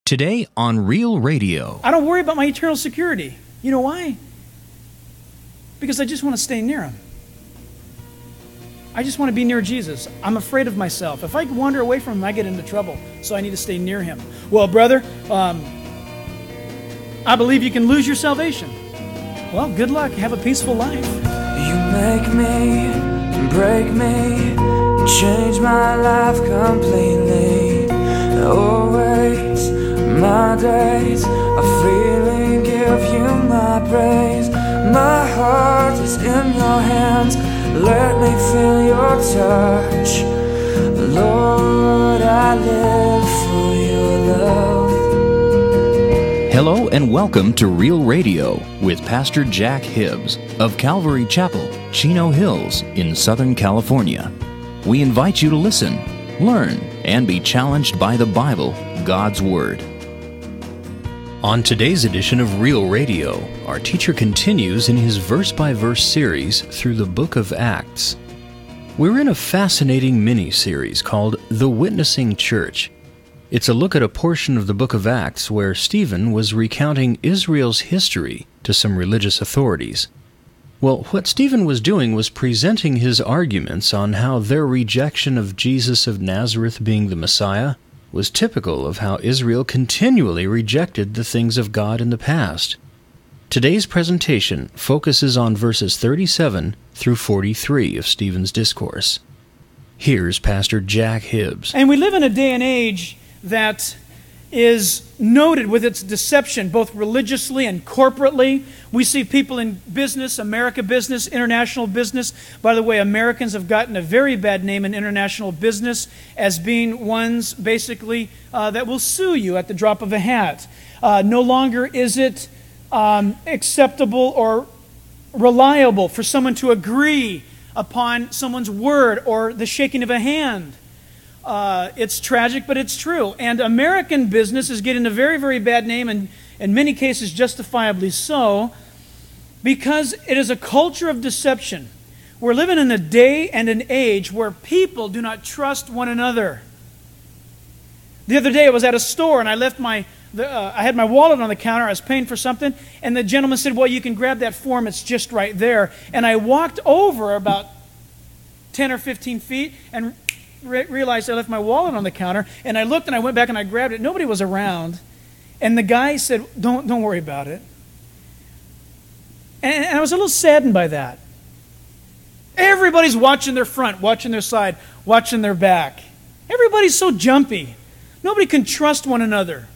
Today on Real Radio. I don't worry about my eternal security. You know why? Because I just want to stay near Him. I just want to be near Jesus. I'm afraid of myself. If I wander away from Him, I get into trouble. So I need to stay near Him. Well, brother, I believe you can lose your salvation. Well, good luck. Have a peaceful life. You make me, break me, change my life completely. Always my days are freely give you my praise. My heart is in your hands. Let me feel your touch. Lord, I live for your love. Hello and welcome to Real Radio with Pastor Jack Hibbs of Calvary Chapel, Chino Hills in Southern California. We invite you to listen, learn, and be challenged by the Bible, God's Word. On today's edition of Real Radio, our teacher continues in his verse-by-verse series through the book of Acts. We're in a fascinating mini-series called The Witnessing Church. It's a look at a portion of the book of Acts where Stephen was recounting Israel's history to some religious authorities. Well, what Stephen was doing was presenting his arguments on how their rejection of Jesus of Nazareth being the Messiah was typical of how Israel continually rejected the things of God in the past. Today's presentation focuses on verses 37 through 43 of Stephen's discourse. Here's Pastor Jack Hibbs. And we live in a day and age that is noted with its deception, both religiously and corporately. We see people in business, America business, international business. By the way, Americans have gotten a very bad name in international business as being ones, basically, that will sue you at the drop of a hat. No longer is it acceptable or reliable for someone to agree upon someone's word or the shaking of a hand. It's tragic, but it's true. And American business is getting a very, very bad name, and in many cases justifiably so, because it is a culture of deception. We're living in a day and an age where people do not trust one another. The other day I was at a store, and I left I had my wallet on the counter. I was paying for something, and the gentleman said, well, you can grab that form. It's just right there. And I walked over about 10 or 15 feet and realized I left my wallet on the counter, and I looked and I went back and I grabbed it. Nobody was around, and the guy said, "Don't worry about it." And I was a little saddened by that. Everybody's watching their front, watching their side, watching their back. Everybody's so jumpy. Nobody can trust one another.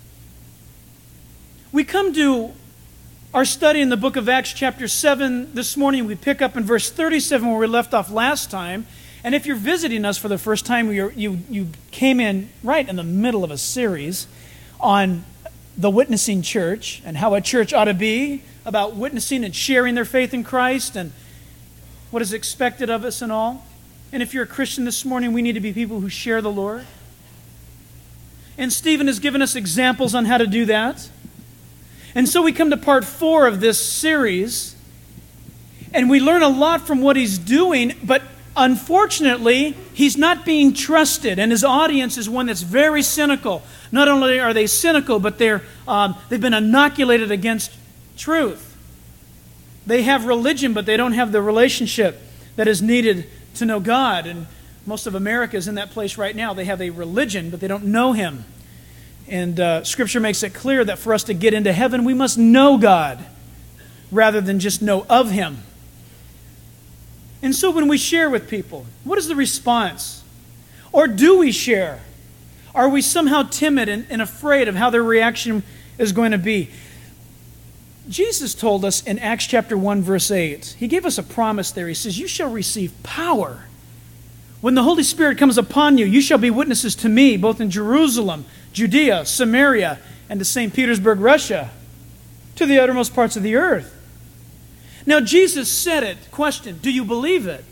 We come to our study in the book of Acts chapter 7 this morning. We pick up in verse 37 where we left off last time. And if you're visiting us for the first time, you came in right in the middle of a series on the witnessing church and how a church ought to be, about witnessing and sharing their faith in Christ and what is expected of us and all. And if you're a Christian this morning, we need to be people who share the Lord. And Stephen has given us examples on how to do that. And so we come to part 4 of this series, and we learn a lot from what he's doing, but unfortunately, he's not being trusted, and his audience is one that's very cynical. Not only are they cynical, but they've been inoculated against truth. They have religion, but they don't have the relationship that is needed to know God. And most of America is in that place right now. They have a religion, but they don't know Him. And Scripture makes it clear that for us to get into heaven, we must know God rather than just know of Him. And so when we share with people, what is the response? Or do we share? Are we somehow timid and afraid of how their reaction is going to be? Jesus told us in Acts chapter 1, verse 8, He gave us a promise there. He says, you shall receive power. When the Holy Spirit comes upon you, you shall be witnesses to me, both in Jerusalem, Judea, Samaria, and to St. Petersburg, Russia, to the uttermost parts of the earth. Now, Jesus said it. Question, do you believe it?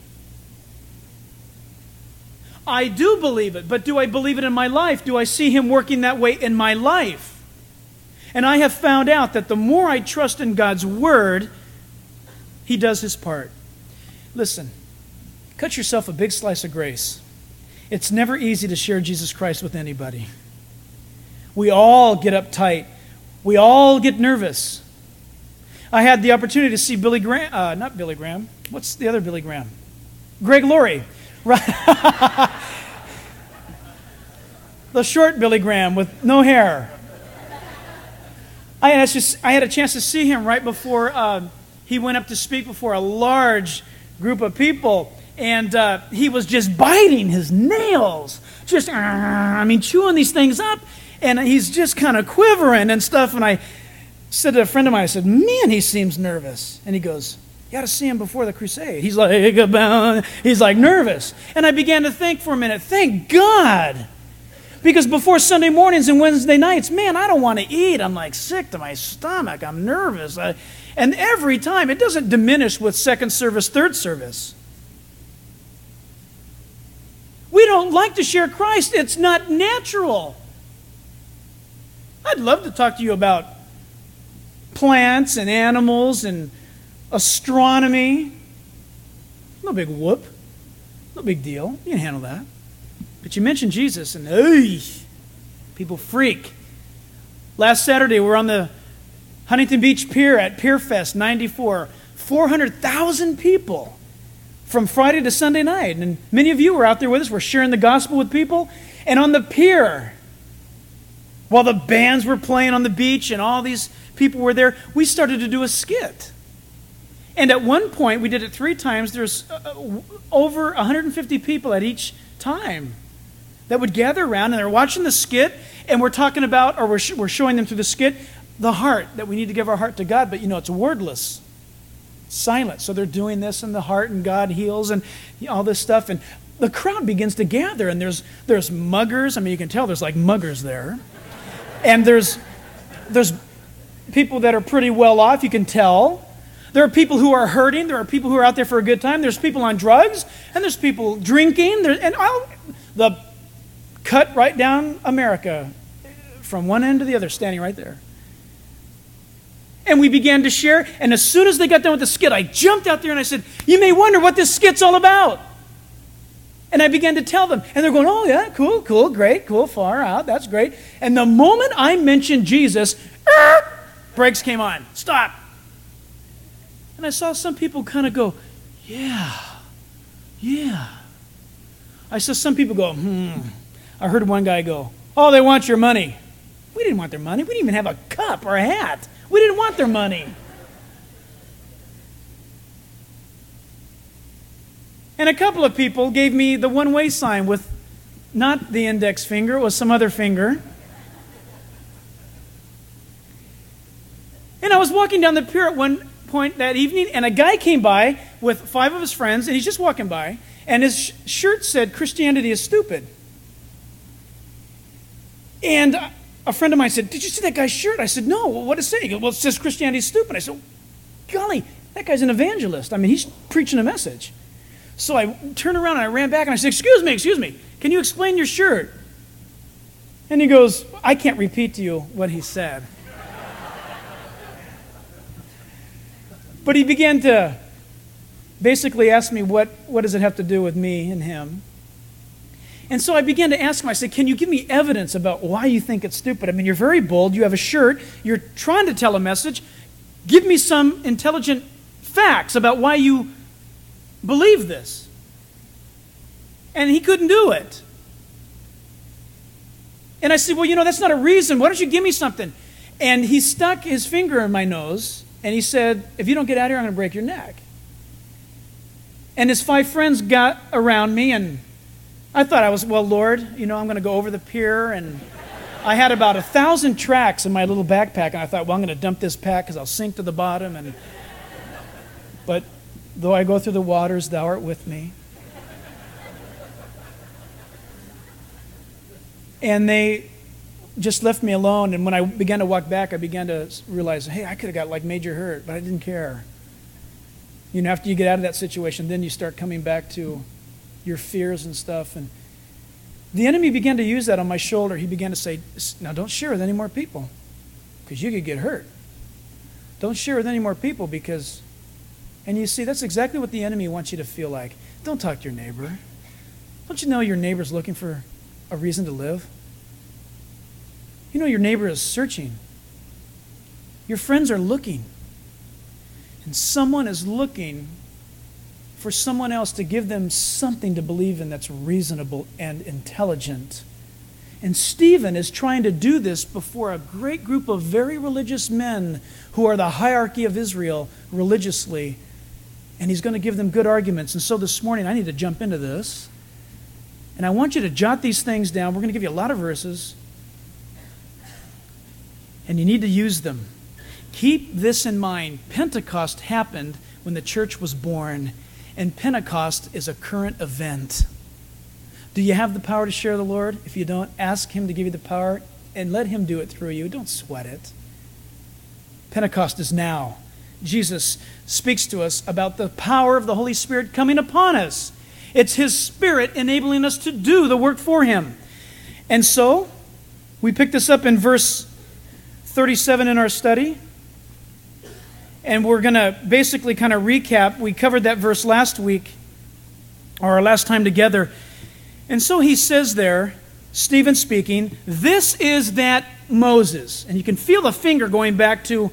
I do believe it, but do I believe it in my life? Do I see Him working that way in my life? And I have found out that the more I trust in God's Word, He does His part. Listen, cut yourself a big slice of grace. It's never easy to share Jesus Christ with anybody. We all get uptight. We all get nervous. I had the opportunity to see Billy Graham, not Billy Graham. What's the other Billy Graham? Greg Laurie. Right. The short Billy Graham with no hair. I had a chance to see him right before he went up to speak before a large group of people, and he was just biting his nails, just, chewing these things up, and he's just kind of quivering and stuff, and I said to a friend of mine, I said, man, he seems nervous. And he goes, you got to see him before the crusade. He's like nervous. And I began to think for a minute, thank God. Because before Sunday mornings and Wednesday nights, man, I don't want to eat. I'm like sick to my stomach. I'm nervous. And every time, it doesn't diminish with second service, third service. We don't like to share Christ. It's not natural. I'd love to talk to you about plants and animals and astronomy. No big whoop. No big deal. You can handle that. But you mention Jesus and people freak. Last Saturday, we were on the Huntington Beach Pier at Pier Fest 94. 400,000 people from Friday to Sunday night. And many of you were out there with us. We're sharing the gospel with people. And on the pier, while the bands were playing on the beach and all these people were there, we started to do a skit. And at one point, we did it 3 times. There's over 150 people at each time that would gather around, and they're watching the skit, and we're talking about, or we're showing them through the skit, the heart, that we need to give our heart to God, but it's wordless, silent. So they're doing this in the heart, and God heals, and all this stuff, and the crowd begins to gather, and there's muggers. You can tell there's like muggers there. And there's people that are pretty well off, you can tell. There are people who are hurting. There are people who are out there for a good time. There's people on drugs, and there's people drinking. The cut right down America from one end to the other, standing right there. And we began to share, and as soon as they got done with the skit, I jumped out there and I said, you may wonder what this skit's all about. And I began to tell them, and they're going, oh yeah, cool, great, cool, far out, that's great. And the moment I mentioned Jesus, brakes came on, stop. And I saw some people kind of go, yeah. I saw some people go, I heard one guy go, oh, they want your money. We didn't want their money. We didn't even have a cup or a hat. We didn't want their money. And a couple of people gave me the one-way sign with not the index finger, it was some other finger. And I was walking down the pier at one point that evening, and a guy came by with 5 of his friends, and he's just walking by, and his shirt said, Christianity is stupid. And a friend of mine said, did you see that guy's shirt? I said, no, what does it say? He goes, well, it says Christianity is stupid. I said, golly, that guy's an evangelist. He's preaching a message. So I turned around and I ran back and I said, excuse me, can you explain your shirt? And he goes, I can't repeat to you what he said. But he began to basically ask me, what does it have to do with me and him? And so I began to ask him, I said, can you give me evidence about why you think it's stupid? You're very bold, you have a shirt, you're trying to tell a message. Give me some intelligent facts about why you believe this. And he couldn't do it. And I said, well, that's not a reason. Why don't you give me something? And he stuck his finger in my nose, and he said, if you don't get out of here, I'm going to break your neck. And his 5 friends got around me, and I thought I was, well, Lord, I'm going to go over the pier, and I had about 1,000 tracts in my little backpack, and I thought, well, I'm going to dump this pack because I'll sink to the bottom. But though I go through the waters, thou art with me. And they just left me alone, and when I began to walk back, I began to realize, hey, I could have got major hurt, but I didn't care. After you get out of that situation, then you start coming back to your fears and stuff. And the enemy began to use that on my shoulder. He began to say, now don't share with any more people because you could get hurt. Don't share with any more people because, and you see, that's exactly what the enemy wants you to feel like. Don't talk to your neighbor. Don't you know your neighbor's looking for a reason to live? You know your neighbor is searching. Your friends are looking. And someone is looking for someone else to give them something to believe in that's reasonable and intelligent. And Stephen is trying to do this before a great group of very religious men who are the hierarchy of Israel religiously. And he's going to give them good arguments. And so this morning, I need to jump into this. And I want you to jot these things down. We're going to give you a lot of verses. And you need to use them. Keep this in mind. Pentecost happened when the church was born. And Pentecost is a current event. Do you have the power to share the Lord? If you don't, ask Him to give you the power and let Him do it through you. Don't sweat it. Pentecost is now. Jesus speaks to us about the power of the Holy Spirit coming upon us. It's His Spirit enabling us to do the work for Him. And so, we pick this up in verse 37 in our study. And we're going to basically kind of recap. We covered that verse last week, or our last time together. And so he says there, Stephen speaking, this is that Moses. And you can feel the finger going back to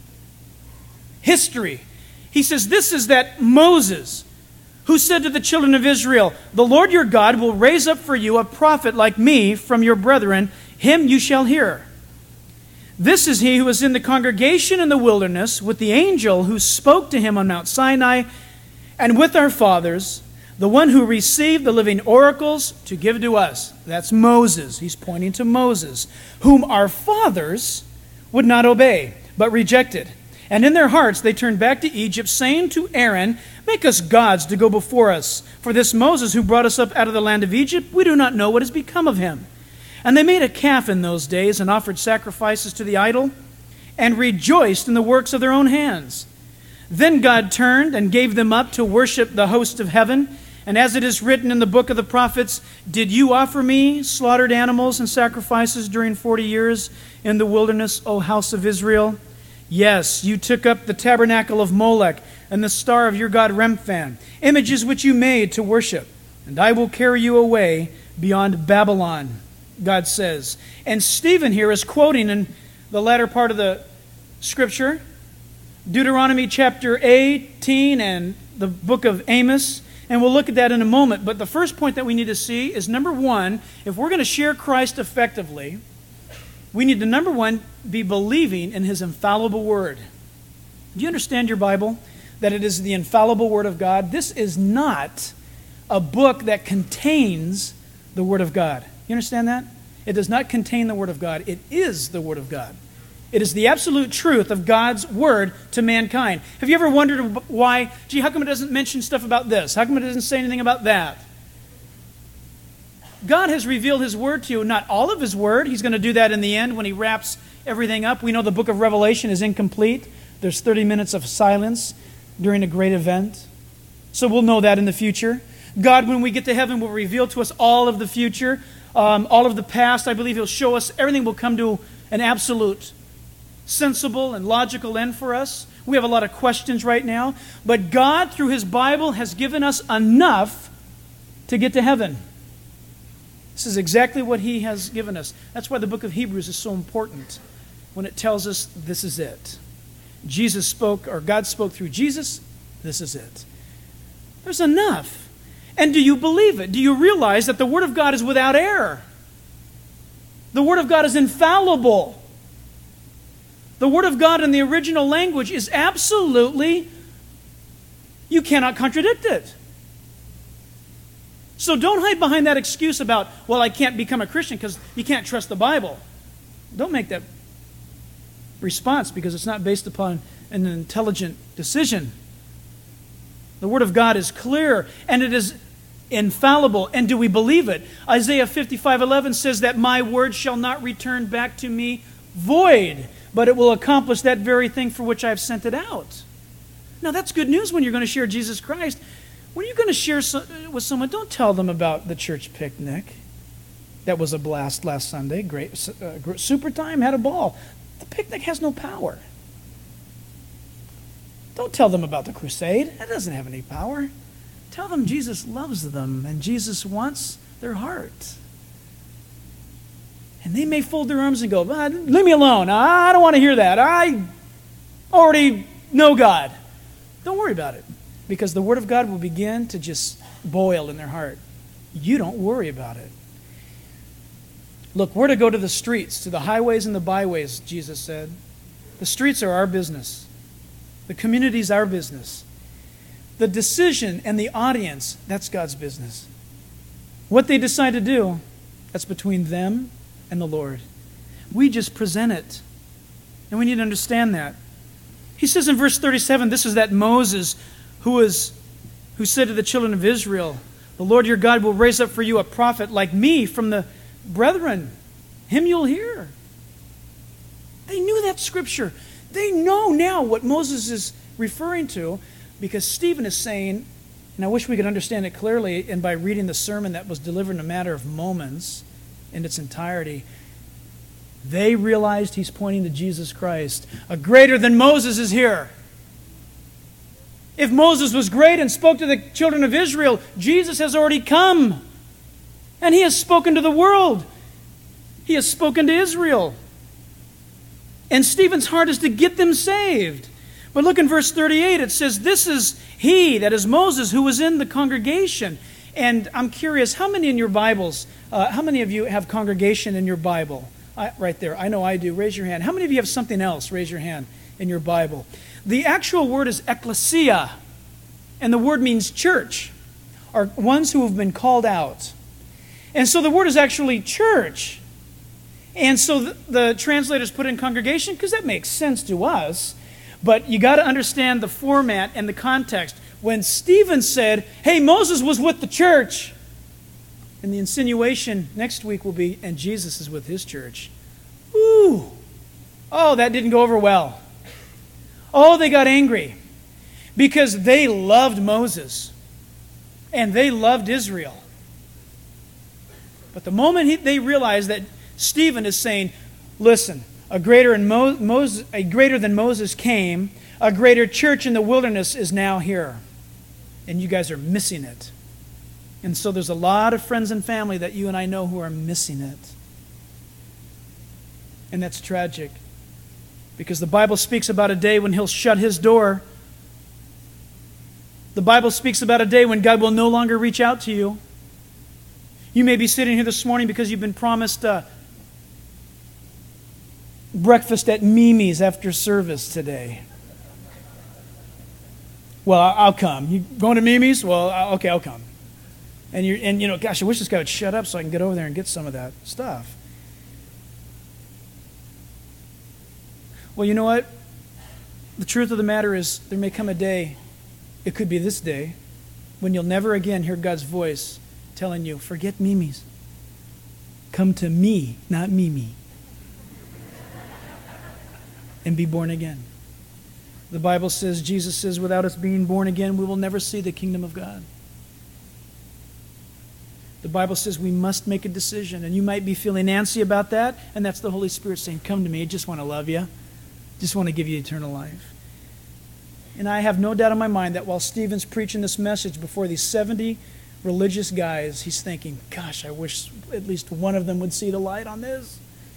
history. He says, this is that Moses who said to the children of Israel, the Lord your God will raise up for you a prophet like me from your brethren. Him you shall hear. This is he who was in the congregation in the wilderness with the angel who spoke to him on Mount Sinai, and with our fathers, the one who received the living oracles to give to us. That's Moses. He's pointing to Moses, whom our fathers would not obey, but rejected. And in their hearts they turned back to Egypt, saying to Aaron, make us gods to go before us. For this Moses who brought us up out of the land of Egypt, we do not know what has become of him. And they made a calf in those days and offered sacrifices to the idol and rejoiced in the works of their own hands. Then God turned and gave them up to worship the host of heaven. And as it is written in the book of the prophets, did you offer me slaughtered animals and sacrifices during 40 years in the wilderness, O house of Israel? Yes, you took up the tabernacle of Molech and the star of your god Remphan, images which you made to worship. And I will carry you away beyond Babylon, God says. And Stephen here is quoting in the latter part of the scripture, Deuteronomy chapter 18 and the book of Amos. And we'll look at that in a moment. But the first point that we need to see is, number one, if we're going to share Christ effectively, we need to, number one, be believing in His infallible Word. Do you understand your Bible? That it is the infallible Word of God? This is not a book that contains the Word of God. You understand that? It does not contain the Word of God. It is the Word of God. It is the absolute truth of God's Word to mankind. Have you ever wondered why, gee, how come it doesn't mention stuff about this? How come it doesn't say anything about that? God has revealed His Word to you, not all of His Word. He's going to do that in the end when He wraps everything up. We know the book of Revelation is incomplete. There's 30 minutes of silence during a great event. So we'll know that in the future. God, when we get to heaven, will reveal to us all of the future, all of the past. I believe He'll show us everything will come to an absolute, sensible, and logical end for us. We have a lot of questions right now. But God, through His Bible, has given us enough to get to heaven. This is exactly what He has given us. That's why the book of Hebrews is so important when it tells us this is it. Jesus spoke, or God spoke through Jesus, this is it. There's enough. And do you believe it? Do you realize that the Word of God is without error? The Word of God is infallible. The Word of God in the original language is absolutely, you cannot contradict it. So don't hide behind that excuse about, well, I can't become a Christian because you can't trust the Bible. Don't make that response because it's not based upon an intelligent decision. The Word of God is clear and it is infallible. And do we believe it? Isaiah 55:11 says that my word shall not return back to me void, but it will accomplish that very thing for which I have sent it out. Now that's good news when you're going to share Jesus Christ. When you're going to share with someone, don't tell them about the church picnic. That was a blast last Sunday. Great, super time, had a ball. The picnic has no power. Don't tell them about the crusade. That doesn't have any power. Tell them Jesus loves them and Jesus wants their heart. And they may fold their arms and go, leave me alone. I don't want to hear that. I already know God. Don't worry about it, because the Word of God will begin to just boil in their heart. You don't worry about it. Look, we're to go to the streets, to the highways and the byways, Jesus said. The streets are our business. The community's our business. The decision and the audience, that's God's business. What they decide to do, that's between them and the Lord. We just present it. And we need to understand that. He says in verse 37, this is that Moses who said to the children of Israel, the Lord your God will raise up for you a prophet like me from the brethren. Him you'll hear. They knew that scripture. They know now what Moses is referring to, because Stephen is saying, and I wish we could understand it clearly, and by reading the sermon that was delivered in a matter of moments in its entirety, they realized he's pointing to Jesus Christ. A greater than Moses is here. If Moses was great and spoke to the children of Israel, Jesus has already come. And he has spoken to the world. He has spoken to Israel. And Stephen's heart is to get them saved. But look in verse 38, it says, this is he, that is Moses, who was in the congregation. And I'm curious, how many in your Bibles, how many of you have congregation in your Bible? Right there, I know I do. Raise your hand. How many of you have something else? Raise your hand in your Bible. The actual word is ecclesia, and the word means church, or ones who have been called out. And so the word is actually church. And so the translators put in congregation because that makes sense to us. But you got to understand the format and the context. When Stephen said, hey, Moses was with the church, and the insinuation next week will be, and Jesus is with his church. Ooh. Oh, that didn't go over well. Oh, they got angry because they loved Moses and they loved Israel. But the moment they realized that Stephen is saying, listen, a greater than Moses came, a greater church in the wilderness is now here. And you guys are missing it. And so there's a lot of friends and family that you and I know who are missing it. And that's tragic. Because the Bible speaks about a day when he'll shut his door. The Bible speaks about a day when God will no longer reach out to you. You may be sitting here this morning because you've been promised breakfast at Mimi's after service today. Well, I'll come. You going to Mimi's? Well, okay, I'll come. And you know, gosh, I wish this guy would shut up so I can get over there and get some of that stuff. Well, you know what? The truth of the matter is there may come a day, it could be this day, when you'll never again hear God's voice telling you, forget Mimi's. Come to me, not Mimi. And be born again. The Bible says, Jesus says, without us being born again, we will never see the kingdom of God. The Bible says we must make a decision, and you might be feeling antsy about that, and that's the Holy Spirit saying, come to me, I just want to love you. Just want to give you eternal life. And I have no doubt in my mind that while Stephen's preaching this message before these 70 religious guys, he's thinking, gosh, I wish at least one of them would see the light on this.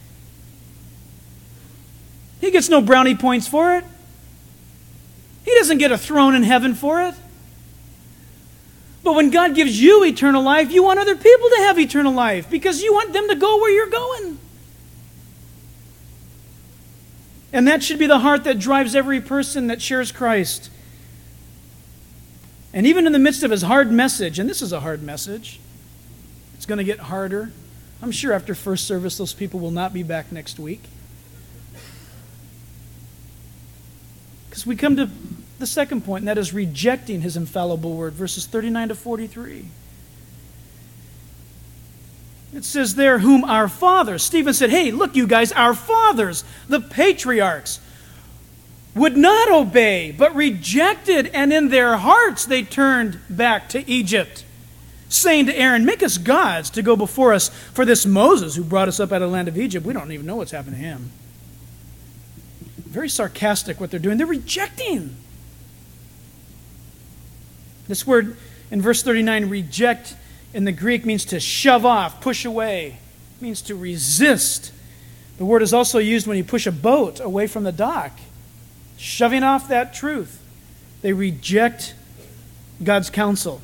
He gets no brownie points for it. He doesn't get a throne in heaven for it. But when God gives you eternal life, you want other people to have eternal life because you want them to go where you're going. And that should be the heart that drives every person that shares Christ. And even in the midst of his hard message, and this is a hard message, it's going to get harder. I'm sure after first service, those people will not be back next week. Because we come to the second point, and that is rejecting his infallible word, verses 39 to 43. It says there, whom our fathers, Stephen said, hey, look you guys, our fathers, the patriarchs, would not obey, but rejected, and in their hearts they turned back to Egypt, saying to Aaron, make us gods to go before us, for this Moses who brought us up out of the land of Egypt, we don't even know what's happened to him. Very sarcastic what they're doing. They're rejecting. This word in verse 39, reject, in the Greek means to shove off, push away, means to resist. The word is also used when you push a boat away from the dock, shoving off that truth. They reject God's counsel.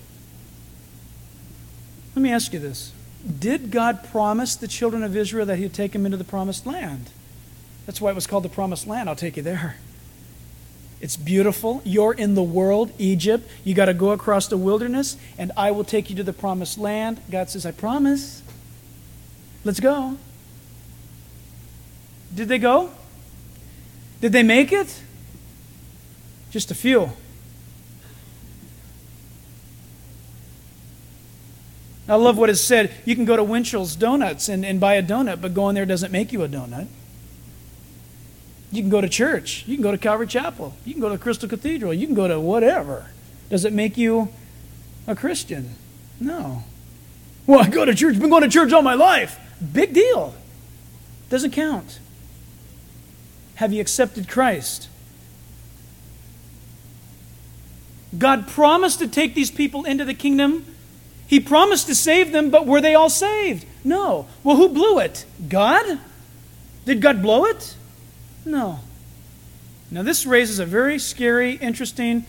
Let me ask you this. Did God promise the children of Israel that He'd take them into the promised land? That's why it was called the promised land. I'll take you there. It's beautiful. You're in the world, Egypt. You got to go across the wilderness, and I will take you to the promised land. God says, I promise. Let's go. Did they go? Did they make it? Just a few. I love what is said. You can go to Winchell's Donuts and buy a donut, but going there doesn't make you a donut. You can go to church. You can go to Calvary Chapel. You can go to Crystal Cathedral. You can go to whatever. Does it make you a Christian? No. Well, I go to church. I've been going to church all my life. Big deal. Doesn't count. Have you accepted Christ? God promised to take these people into the kingdom. He promised to save them, but were they all saved? No. Well, who blew it? God? Did God blow it? No. Now this raises a very scary, interesting,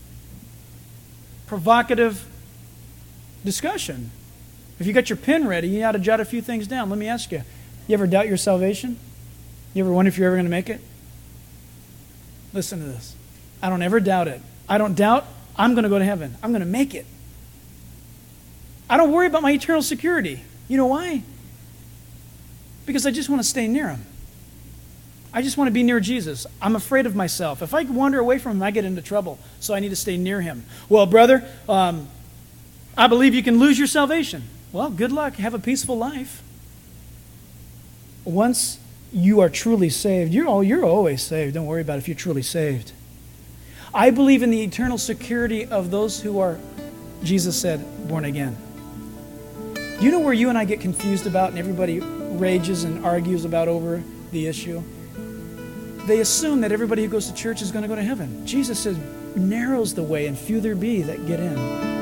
provocative discussion. If you got your pen ready, you ought to jot a few things down. Let me ask you, you ever doubt your salvation? You ever wonder if you're ever going to make it? Listen to this. I don't ever doubt it. I don't doubt I'm going to go to heaven. I'm going to make it. I don't worry about my eternal security. You know why? Because I just want to stay near Him. I just want to be near Jesus. I'm afraid of myself. If I wander away from Him, I get into trouble. So I need to stay near Him. Well, brother, I believe you can lose your salvation. Well, good luck. Have a peaceful life. Once you are truly saved, you're always saved. Don't worry about it if you're truly saved. I believe in the eternal security of those who are, Jesus said, born again. Do you know where you and I get confused about and everybody rages and argues about over the issue? They assume that everybody who goes to church is going to go to heaven. Jesus says, narrows the way and few there be that get in.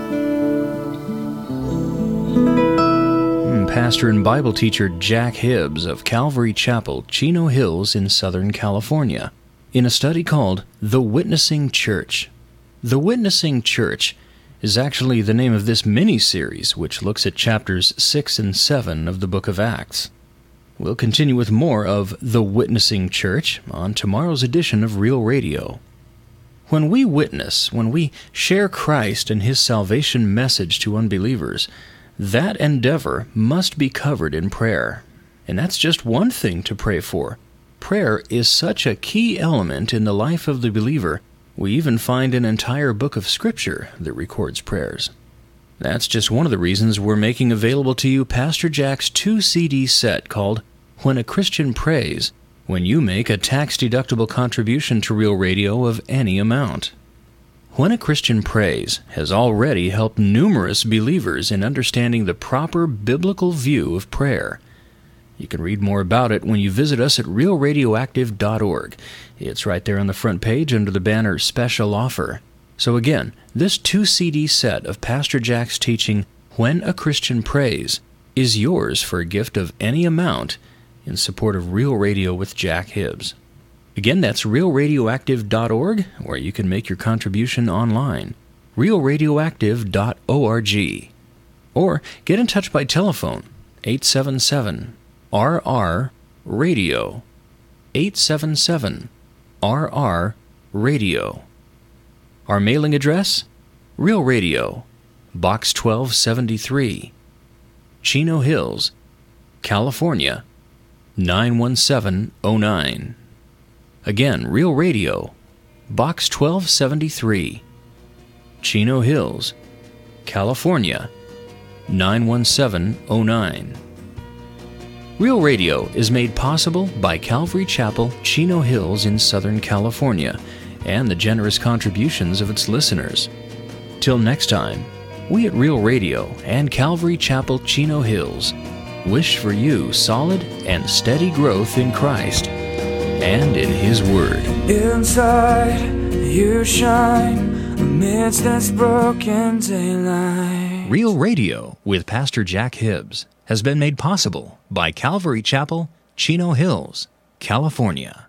Pastor and Bible teacher Jack Hibbs of Calvary Chapel, Chino Hills in Southern California, in a study called The Witnessing Church. The Witnessing Church is actually the name of this mini-series, which looks at chapters 6 and 7 of the book of Acts. We'll continue with more of The Witnessing Church on tomorrow's edition of Real Radio. When we witness, when we share Christ and His salvation message to unbelievers, that endeavor must be covered in prayer. And that's just one thing to pray for. Prayer is such a key element in the life of the believer, we even find an entire book of Scripture that records prayers. That's just one of the reasons we're making available to you Pastor Jack's 2-CD set called When a Christian Prays, when you make a tax-deductible contribution to Real Radio of any amount. When a Christian Prays has already helped numerous believers in understanding the proper biblical view of prayer. You can read more about it when you visit us at realradioactive.org. It's right there on the front page under the banner Special Offer. So again, this 2-CD set of Pastor Jack's teaching, When a Christian Prays, is yours for a gift of any amount in support of Real Radio with Jack Hibbs. Again, that's realradioactive.org, where you can make your contribution online. realradioactive.org. Or get in touch by telephone, 877-RR-RADIO. 877-RR-RADIO. Our mailing address? Real Radio, Box 1273, Chino Hills, California, 91709. Again, Real Radio, Box 1273, Chino Hills, California, 91709. Real Radio is made possible by Calvary Chapel, Chino Hills in Southern California, and the generous contributions of its listeners. Till next time, we at Real Radio and Calvary Chapel, Chino Hills wish for you solid and steady growth in Christ and in His Word. Inside you shine amidst this broken daylight. Real Radio with Pastor Jack Hibbs. has been made possible by Calvary Chapel, Chino Hills, California.